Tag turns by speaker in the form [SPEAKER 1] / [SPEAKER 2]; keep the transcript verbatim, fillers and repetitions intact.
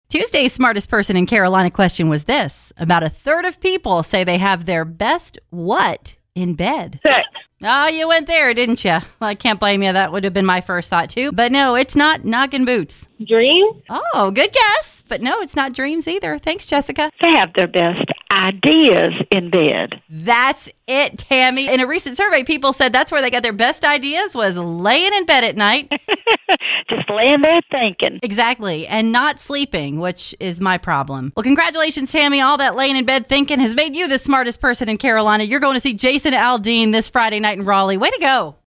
[SPEAKER 1] Tuesday's smartest person in Carolina question was this. About a third of people say they have their best what in bed?
[SPEAKER 2] Sex.
[SPEAKER 1] Oh, you went there, didn't you? Well, I can't blame you. That would have been my first thought, too. But no, it's not knocking boots.
[SPEAKER 2] Dreams.
[SPEAKER 1] Oh, good guess. But no, it's not dreams either. Thanks, Jessica.
[SPEAKER 2] They have their best ideas in bed.
[SPEAKER 1] That's it, Tammy. In a recent survey, people said that's where they got their best ideas was laying in bed at night.
[SPEAKER 2] Just laying there thinking.
[SPEAKER 1] Exactly. And not sleeping, which is my problem. Well, congratulations, Tammy. All that laying in bed thinking has made you the smartest person in Carolina. You're going to see Jason Aldean this Friday night in Raleigh. Way to go.